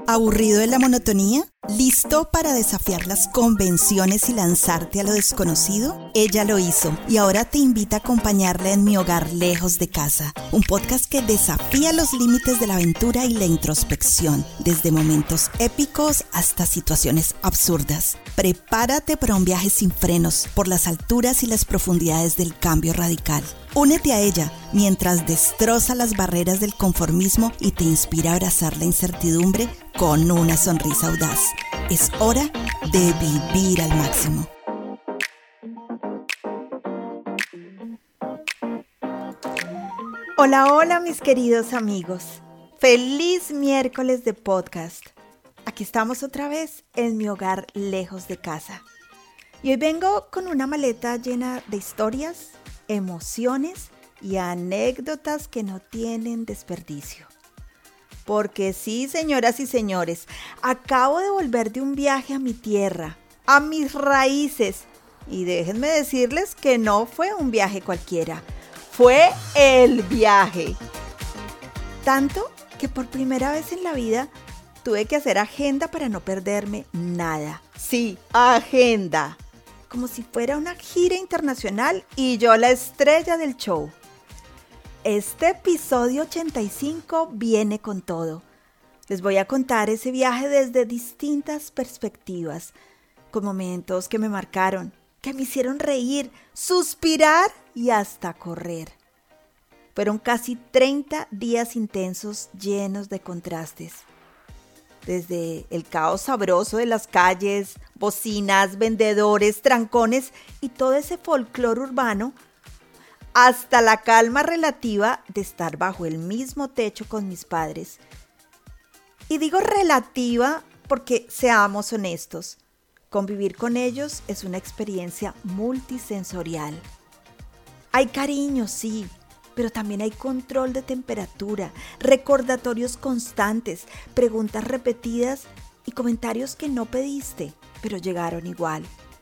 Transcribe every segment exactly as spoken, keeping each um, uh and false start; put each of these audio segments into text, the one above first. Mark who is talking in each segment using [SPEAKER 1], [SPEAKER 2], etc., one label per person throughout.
[SPEAKER 1] ¿Aburrido de la monotonía? ¿Listo para desafiar las convenciones y lanzarte a lo desconocido? Ella lo hizo y ahora te invita a acompañarla en Mi Hogar Lejos de Casa, un podcast que desafía los límites de la aventura y la introspección, desde momentos épicos hasta situaciones absurdas. Prepárate para un viaje sin frenos por las alturas y las profundidades del cambio radical. Únete a ella mientras destroza las barreras del conformismo y te inspira a abrazar la incertidumbre con una sonrisa audaz. Es hora de vivir al máximo. Hola, hola mis queridos amigos. Feliz miércoles de podcast. Aquí estamos otra vez en Mi Hogar Lejos de Casa. Y hoy vengo con una maleta llena de historias, emociones y anécdotas que no tienen desperdicio. Porque sí, señoras y señores, acabo de volver de un viaje a mi tierra, a mis raíces. Y déjenme decirles que no fue un viaje cualquiera, fue el viaje. Tanto que por primera vez en la vida tuve que hacer agenda para no perderme nada. Sí, agenda. Como si fuera una gira internacional y yo la estrella del show. Este episodio ochenta y cinco viene con todo. Les voy a contar ese viaje desde distintas perspectivas, con momentos que me marcaron, que me hicieron reír, suspirar y hasta correr. Fueron casi treinta días intensos llenos de contrastes. Desde el caos sabroso de las calles, bocinas, vendedores, trancones y todo ese folclore urbano, hasta la calma relativa de estar bajo el mismo techo con mis padres. Y digo relativa porque, seamos honestos, convivir con ellos es una experiencia multisensorial. Hay cariño, sí, pero también hay control de temperatura, recordatorios constantes, preguntas repetidas y comentarios que no pediste, pero llegaron igual.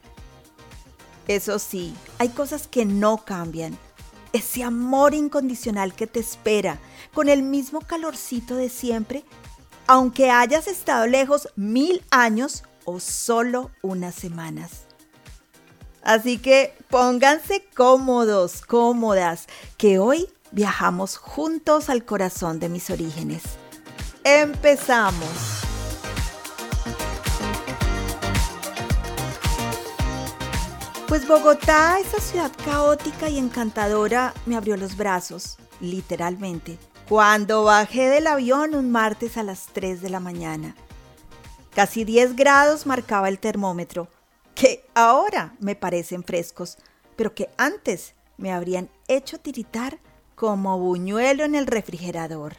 [SPEAKER 1] Eso sí, hay cosas que no cambian. Ese amor incondicional que te espera, con el mismo calorcito de siempre, aunque hayas estado lejos mil años o solo unas semanas. Así que pónganse cómodos, cómodas, que hoy viajamos juntos al corazón de mis orígenes. ¡Empezamos! Pues Bogotá, esa ciudad caótica y encantadora, me abrió los brazos, literalmente, cuando bajé del avión un martes a las tres de la mañana. Casi diez grados marcaba el termómetro, que ahora me parecen frescos, pero que antes me habrían hecho tiritar como buñuelo en el refrigerador.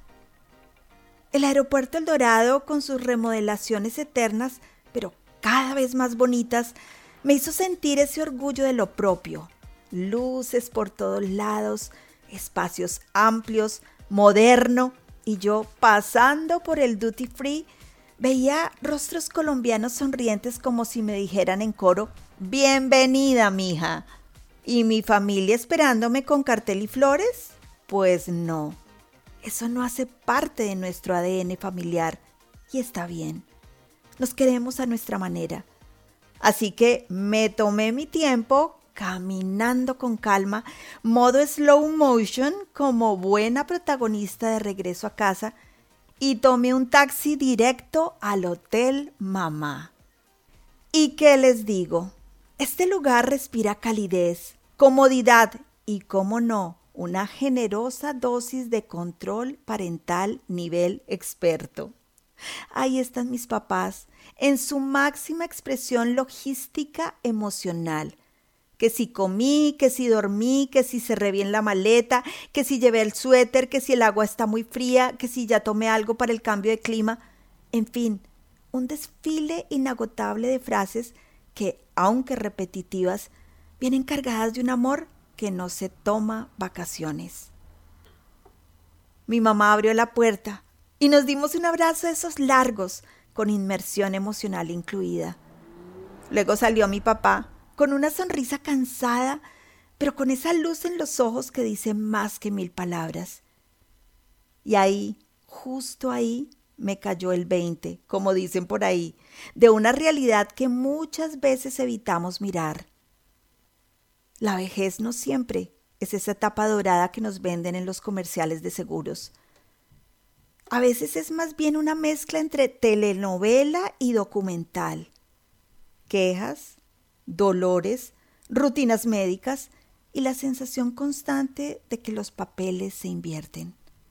[SPEAKER 1] El aeropuerto El Dorado, con sus remodelaciones eternas, pero cada vez más bonitas, me hizo sentir ese orgullo de lo propio. Luces por todos lados, espacios amplios, moderno, y yo pasando por el duty free, veía rostros colombianos sonrientes como si me dijeran en coro, «Bienvenida, mija». ¿Y mi familia esperándome con cartel y flores? Pues no, eso no hace parte de nuestro A D N familiar y está bien. Nos queremos a nuestra manera. Así que me tomé mi tiempo caminando con calma, modo slow motion como buena protagonista de regreso a casa, y tomé un taxi directo al Hotel Mamá. ¿Y qué les digo? Este lugar respira calidez, comodidad y, cómo no, una generosa dosis de control parental nivel experto. Ahí están mis papás, en su máxima expresión logística emocional. Que si comí, que si dormí, que si cerré bien la maleta, que si llevé el suéter, que si el agua está muy fría, que si ya tomé algo para el cambio de clima. En fin, un desfile inagotable de frases que, aunque repetitivas, vienen cargadas de un amor que no se toma vacaciones. Mi mamá abrió la puerta y nos dimos un abrazo de esos largos, con inmersión emocional incluida. Luego salió mi papá, con una sonrisa cansada, pero con esa luz en los ojos que dice más que mil palabras. Y ahí, justo ahí, me cayó el veinte, como dicen por ahí, de una realidad que muchas veces evitamos mirar. La vejez no siempre es esa etapa dorada que nos venden en los comerciales de seguros. A veces es más bien una mezcla entre telenovela y documental. Quejas, dolores, rutinas médicas y la sensación constante de que los papeles se invierten.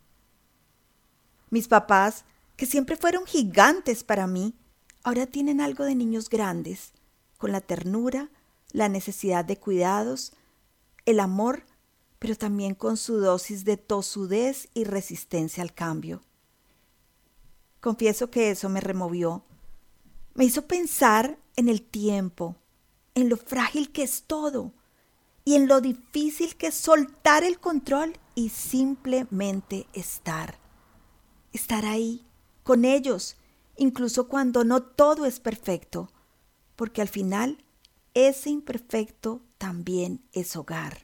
[SPEAKER 1] Mis papás, que siempre fueron gigantes para mí, ahora tienen algo de niños grandes, con la ternura, la necesidad de cuidados, el amor, pero también con su dosis de tosudez y resistencia al cambio. Confieso que eso me removió. Me hizo pensar en el tiempo, en lo frágil que es todo y en lo difícil que es soltar el control y simplemente estar. Estar ahí, con ellos, incluso cuando no todo es perfecto, porque al final ese imperfecto también es hogar.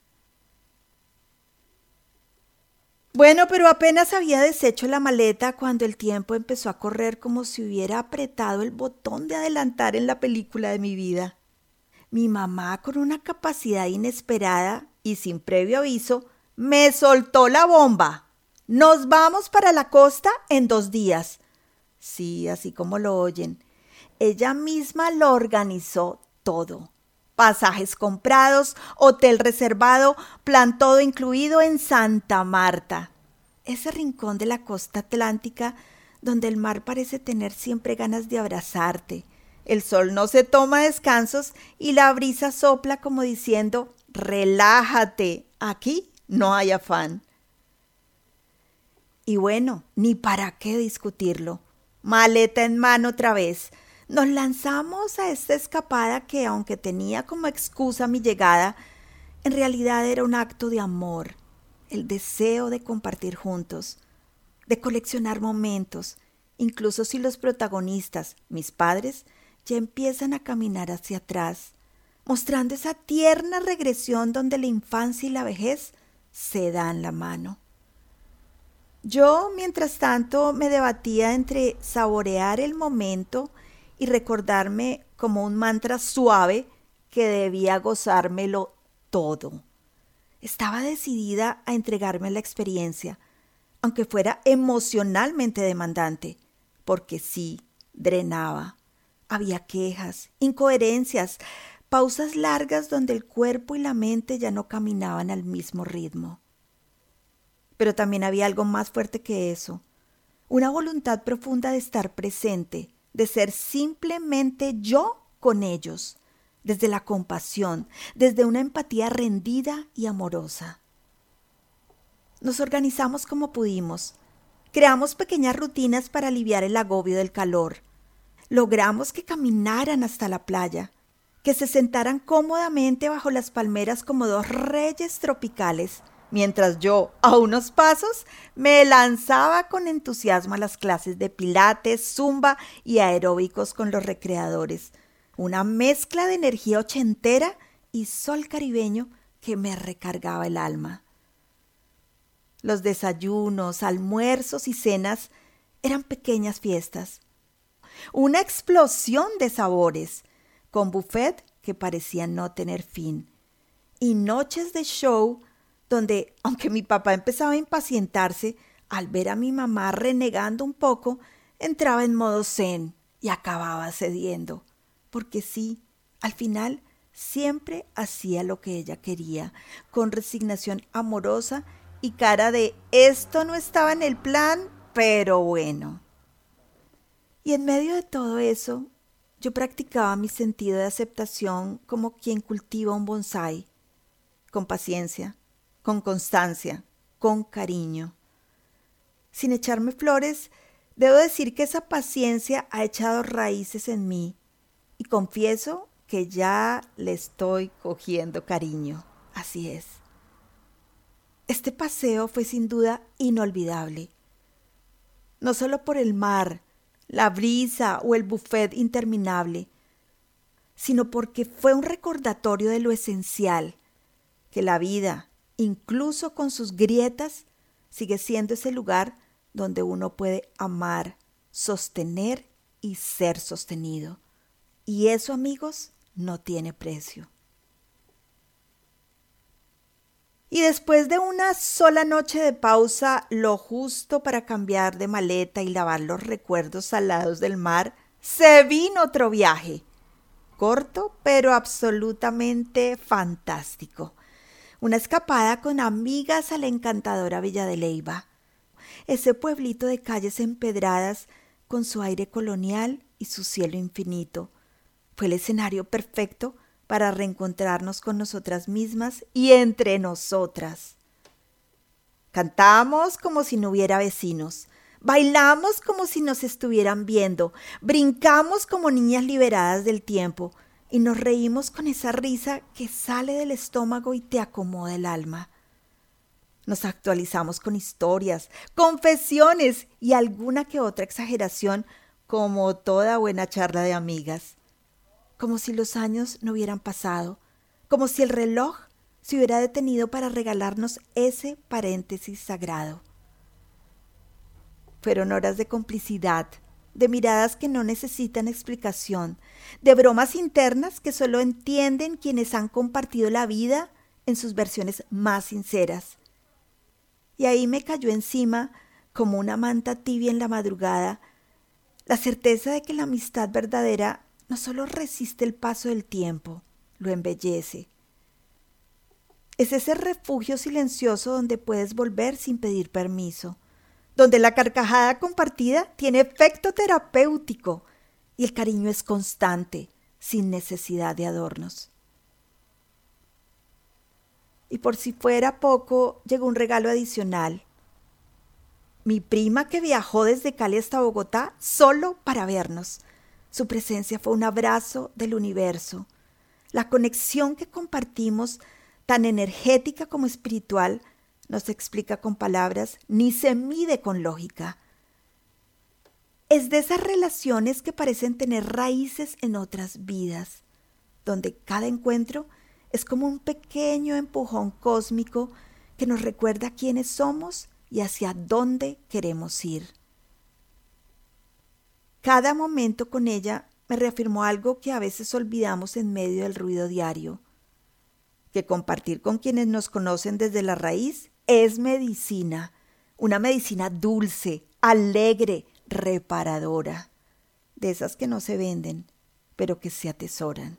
[SPEAKER 1] Bueno, pero apenas había deshecho la maleta cuando el tiempo empezó a correr como si hubiera apretado el botón de adelantar en la película de mi vida. Mi mamá, con una capacidad inesperada y sin previo aviso, me soltó la bomba. Nos vamos para la costa en dos días. Sí, así como lo oyen. Ella misma lo organizó todo. Pasajes comprados, hotel reservado, plan todo incluido en Santa Marta. Ese rincón de la costa atlántica donde el mar parece tener siempre ganas de abrazarte. El sol no se toma descansos y la brisa sopla como diciendo, relájate, aquí no hay afán. Y bueno, ni para qué discutirlo. Maleta en mano otra vez. Nos lanzamos a esta escapada que, aunque tenía como excusa mi llegada, en realidad era un acto de amor, el deseo de compartir juntos, de coleccionar momentos, incluso si los protagonistas, mis padres, ya empiezan a caminar hacia atrás, mostrando esa tierna regresión donde la infancia y la vejez se dan la mano. Yo, mientras tanto, me debatía entre saborear el momento y recordarme como un mantra suave que debía gozármelo todo. Estaba decidida a entregarme a la experiencia, aunque fuera emocionalmente demandante, porque sí, drenaba. Había quejas, incoherencias, pausas largas donde el cuerpo y la mente ya no caminaban al mismo ritmo. Pero también había algo más fuerte que eso, una voluntad profunda de estar presente, de ser simplemente yo con ellos, desde la compasión, desde una empatía rendida y amorosa. Nos organizamos como pudimos, creamos pequeñas rutinas para aliviar el agobio del calor, logramos que caminaran hasta la playa, que se sentaran cómodamente bajo las palmeras como dos reyes tropicales, mientras yo, a unos pasos, me lanzaba con entusiasmo a las clases de pilates, zumba y aeróbicos con los recreadores. Una mezcla de energía ochentera y sol caribeño que me recargaba el alma. Los desayunos, almuerzos y cenas eran pequeñas fiestas. Una explosión de sabores, con buffet que parecía no tener fin. Y noches de show donde, aunque mi papá empezaba a impacientarse, al ver a mi mamá renegando un poco, entraba en modo zen y acababa cediendo. Porque sí, al final siempre hacía lo que ella quería, con resignación amorosa y cara de esto no estaba en el plan, pero bueno. Y en medio de todo eso, yo practicaba mi sentido de aceptación como quien cultiva un bonsái, con paciencia, con constancia, con cariño. Sin echarme flores, debo decir que esa paciencia ha echado raíces en mí y confieso que ya le estoy cogiendo cariño. Así es. Este paseo fue sin duda inolvidable. No solo por el mar, la brisa o el buffet interminable, sino porque fue un recordatorio de lo esencial, que la vida, incluso con sus grietas, sigue siendo ese lugar donde uno puede amar, sostener y ser sostenido. Y eso, amigos, no tiene precio. Y después de una sola noche de pausa, lo justo para cambiar de maleta y lavar los recuerdos salados del mar, se vino otro viaje. Corto, pero absolutamente fantástico. Una escapada con amigas a la encantadora Villa de Leyva. Ese pueblito de calles empedradas con su aire colonial y su cielo infinito. Fue el escenario perfecto para reencontrarnos con nosotras mismas y entre nosotras. Cantamos como si no hubiera vecinos, bailamos como si nos estuvieran viendo, brincamos como niñas liberadas del tiempo y nos reímos con esa risa que sale del estómago y te acomoda el alma. Nos actualizamos con historias, confesiones y alguna que otra exageración, como toda buena charla de amigas. Como si los años no hubieran pasado, como si el reloj se hubiera detenido para regalarnos ese paréntesis sagrado. Fueron horas de complicidad, de miradas que no necesitan explicación, de bromas internas que solo entienden quienes han compartido la vida en sus versiones más sinceras. Y ahí me cayó encima, como una manta tibia en la madrugada, la certeza de que la amistad verdadera no solo resiste el paso del tiempo, lo embellece. Es ese refugio silencioso donde puedes volver sin pedir permiso, donde la carcajada compartida tiene efecto terapéutico y el cariño es constante, sin necesidad de adornos. Y por si fuera poco, llegó un regalo adicional. Mi prima que viajó desde Cali hasta Bogotá solo para vernos. Su presencia fue un abrazo del universo. La conexión que compartimos, tan energética como espiritual, no se explica con palabras ni se mide con lógica. Es de esas relaciones que parecen tener raíces en otras vidas, donde cada encuentro es como un pequeño empujón cósmico que nos recuerda quiénes somos y hacia dónde queremos ir. Cada momento con ella me reafirmó algo que a veces olvidamos en medio del ruido diario, que compartir con quienes nos conocen desde la raíz es medicina, una medicina dulce, alegre, reparadora, de esas que no se venden, pero que se atesoran.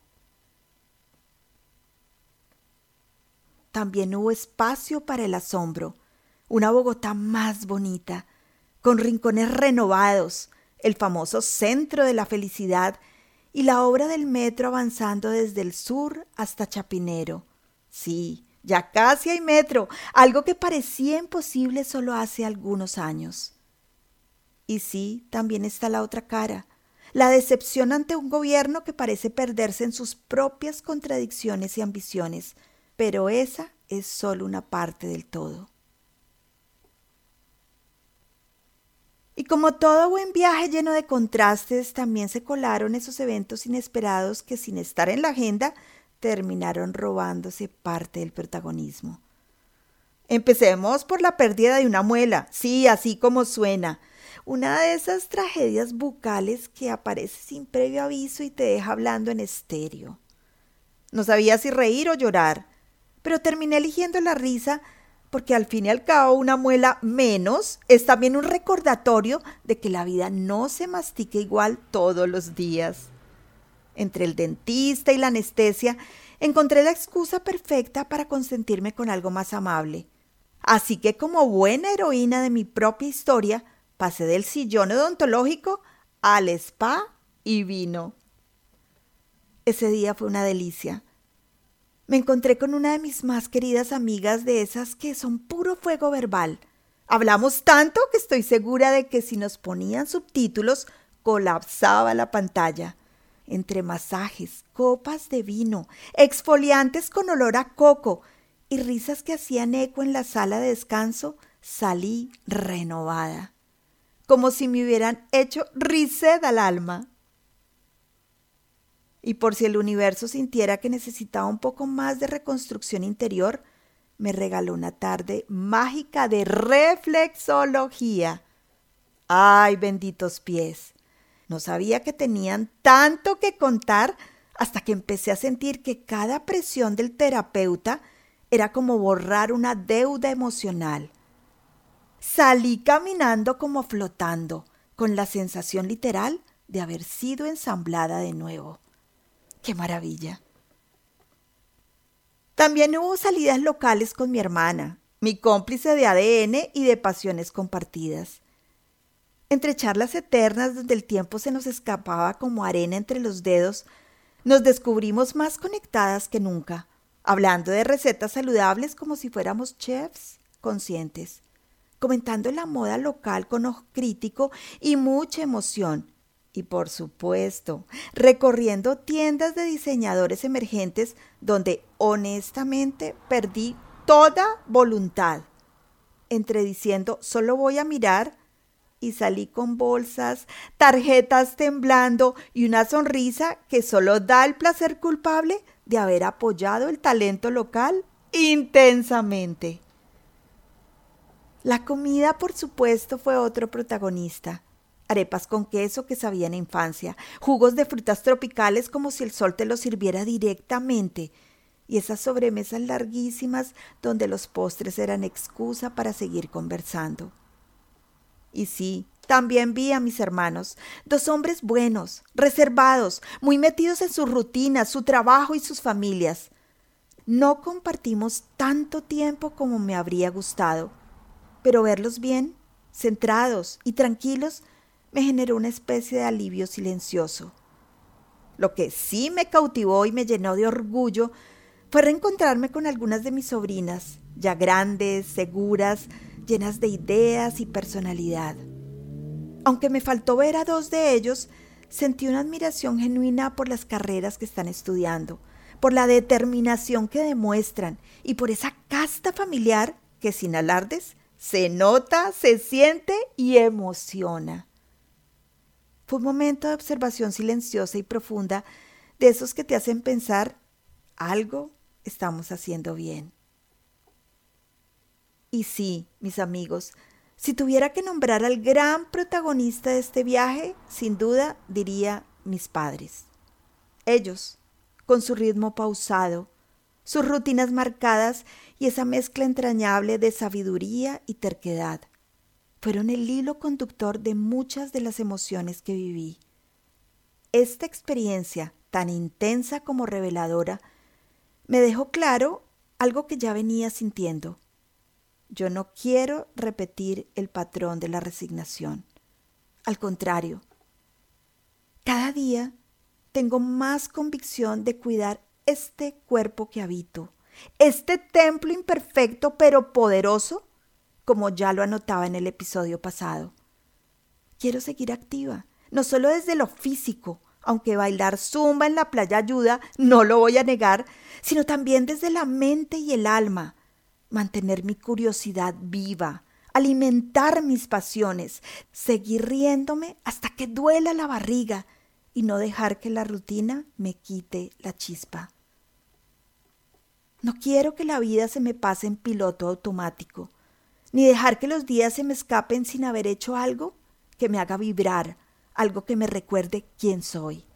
[SPEAKER 1] También hubo espacio para el asombro, una Bogotá más bonita, con rincones renovados, el famoso centro de la felicidad y la obra del metro avanzando desde el sur hasta Chapinero. Sí, ya casi hay metro, algo que parecía imposible solo hace algunos años. Y sí, también está la otra cara, la decepción ante un gobierno que parece perderse en sus propias contradicciones y ambiciones, pero esa es solo una parte del todo. Y como todo buen viaje lleno de contrastes, también se colaron esos eventos inesperados que sin estar en la agenda terminaron robándose parte del protagonismo. Empecemos por la pérdida de una muela, sí, así como suena. Una de esas tragedias bucales que aparece sin previo aviso y te deja hablando en estéreo. No sabía si reír o llorar, pero terminé eligiendo la risa porque al fin y al cabo una muela menos es también un recordatorio de que la vida no se mastica igual todos los días. Entre el dentista y la anestesia encontré la excusa perfecta para consentirme con algo más amable. Así que como buena heroína de mi propia historia, pasé del sillón odontológico al spa y vino. Ese día fue una delicia. Me encontré con una de mis más queridas amigas, de esas que son puro fuego verbal. Hablamos tanto que estoy segura de que si nos ponían subtítulos, colapsaba la pantalla. Entre masajes, copas de vino, exfoliantes con olor a coco y risas que hacían eco en la sala de descanso, salí renovada. Como si me hubieran hecho reset al alma. Y por si el universo sintiera que necesitaba un poco más de reconstrucción interior, me regaló una tarde mágica de reflexología. ¡Ay, benditos pies! No sabía que tenían tanto que contar hasta que empecé a sentir que cada presión del terapeuta era como borrar una deuda emocional. Salí caminando como flotando, con la sensación literal de haber sido ensamblada de nuevo. ¡Qué maravilla! También hubo salidas locales con mi hermana, mi cómplice de A D N y de pasiones compartidas. Entre charlas eternas donde el tiempo se nos escapaba como arena entre los dedos, nos descubrimos más conectadas que nunca, hablando de recetas saludables como si fuéramos chefs conscientes, comentando la moda local con ojo crítico y mucha emoción, y por supuesto, recorriendo tiendas de diseñadores emergentes donde honestamente perdí toda voluntad, entre diciendo solo voy a mirar y salí con bolsas, tarjetas temblando y una sonrisa que solo da el placer culpable de haber apoyado el talento local intensamente. La comida, por supuesto, fue otro protagonista. Arepas con queso que sabían a infancia, jugos de frutas tropicales como si el sol te los sirviera directamente, y esas sobremesas larguísimas donde los postres eran excusa para seguir conversando. Y sí, también vi a mis hermanos, dos hombres buenos, reservados, muy metidos en sus rutinas, su trabajo y sus familias. No compartimos tanto tiempo como me habría gustado, pero verlos bien, centrados y tranquilos, me generó una especie de alivio silencioso. Lo que sí me cautivó y me llenó de orgullo fue reencontrarme con algunas de mis sobrinas, ya grandes, seguras, llenas de ideas y personalidad. Aunque me faltó ver a dos de ellos, sentí una admiración genuina por las carreras que están estudiando, por la determinación que demuestran y por esa casta familiar que sin alardes se nota, se siente y emociona. Fue un momento de observación silenciosa y profunda, de esos que te hacen pensar, algo estamos haciendo bien. Y sí, mis amigos, si tuviera que nombrar al gran protagonista de este viaje, sin duda diría mis padres. Ellos, con su ritmo pausado, sus rutinas marcadas y esa mezcla entrañable de sabiduría y terquedad, fueron el hilo conductor de muchas de las emociones que viví. Esta experiencia, tan intensa como reveladora, me dejó claro algo que ya venía sintiendo. Yo no quiero repetir el patrón de la resignación. Al contrario, cada día tengo más convicción de cuidar este cuerpo que habito, este templo imperfecto pero poderoso, como ya lo anotaba en el episodio pasado. Quiero seguir activa, no solo desde lo físico, aunque bailar zumba en la playa ayuda, no lo voy a negar, sino también desde la mente y el alma. Mantener mi curiosidad viva, alimentar mis pasiones, seguir riéndome hasta que duela la barriga y no dejar que la rutina me quite la chispa. No quiero que la vida se me pase en piloto automático, ni dejar que los días se me escapen sin haber hecho algo que me haga vibrar, algo que me recuerde quién soy.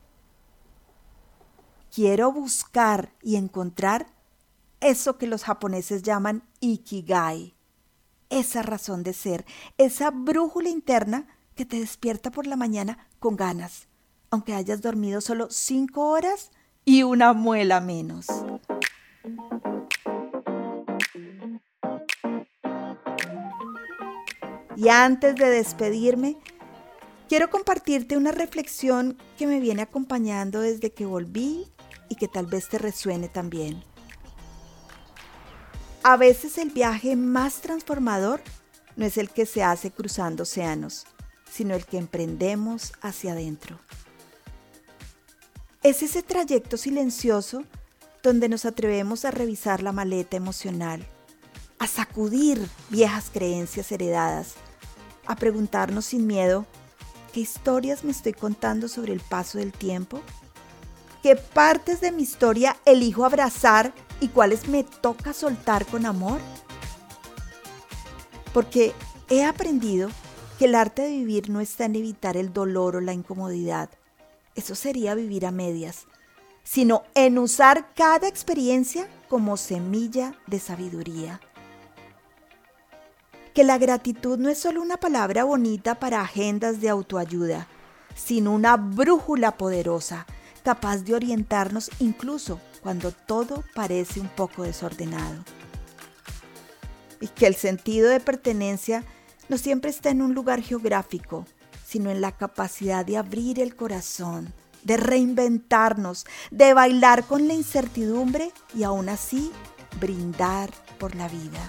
[SPEAKER 1] Quiero buscar y encontrar eso que los japoneses llaman Ikigai, esa razón de ser, esa brújula interna que te despierta por la mañana con ganas, aunque hayas dormido solo cinco horas y una muela menos. Y antes de despedirme, quiero compartirte una reflexión que me viene acompañando desde que volví y que tal vez te resuene también. A veces el viaje más transformador no es el que se hace cruzando océanos, sino el que emprendemos hacia adentro. Es ese trayecto silencioso donde nos atrevemos a revisar la maleta emocional, a sacudir viejas creencias heredadas, a preguntarnos sin miedo, ¿qué historias me estoy contando sobre el paso del tiempo? ¿Qué partes de mi historia elijo abrazar y cuáles me toca soltar con amor? Porque he aprendido que el arte de vivir no está en evitar el dolor o la incomodidad. Eso sería vivir a medias, sino en usar cada experiencia como semilla de sabiduría. Que la gratitud no es solo una palabra bonita para agendas de autoayuda, sino una brújula poderosa, capaz de orientarnos incluso cuando todo parece un poco desordenado. Y que el sentido de pertenencia no siempre está en un lugar geográfico, sino en la capacidad de abrir el corazón, de reinventarnos, de bailar con la incertidumbre y aún así brindar por la vida.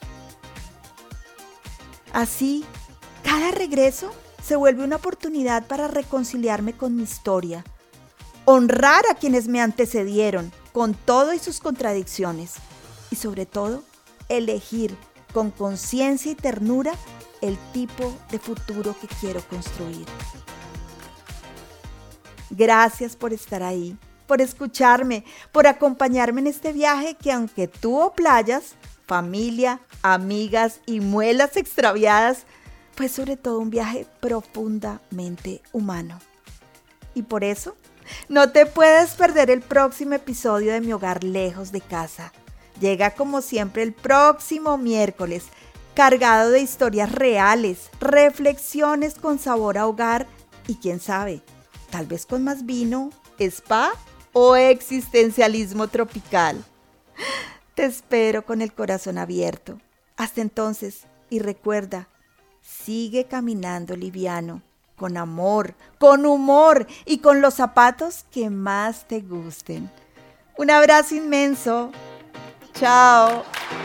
[SPEAKER 1] Así, cada regreso se vuelve una oportunidad para reconciliarme con mi historia, honrar a quienes me antecedieron con todo y sus contradicciones y sobre todo elegir con conciencia y ternura el tipo de futuro que quiero construir. Gracias por estar ahí, por escucharme, por acompañarme en este viaje que aunque tuvo playas, familia, amigas y muelas extraviadas, fue sobre todo un viaje profundamente humano. Y por eso, no te puedes perder el próximo episodio de Mi Hogar Lejos de Casa. Llega como siempre el próximo miércoles, cargado de historias reales, reflexiones con sabor a hogar y quién sabe, tal vez con más vino, spa o existencialismo tropical. Te espero con el corazón abierto. Hasta entonces, y recuerda, sigue caminando liviano, con amor, con humor y con los zapatos que más te gusten. Un abrazo inmenso. Chao.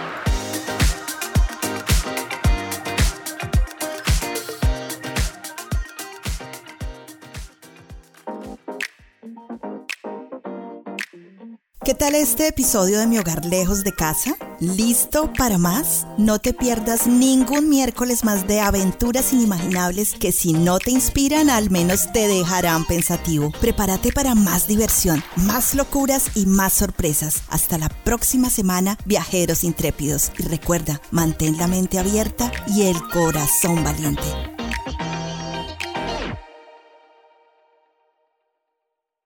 [SPEAKER 1] ¿Qué tal este episodio de Mi Hogar Lejos de Casa? ¿Listo para más? No te pierdas ningún miércoles más de aventuras inimaginables que si no te inspiran, al menos te dejarán pensativo. Prepárate para más diversión, más locuras y más sorpresas. Hasta la próxima semana, viajeros intrépidos. Y recuerda, mantén la mente abierta y el corazón valiente.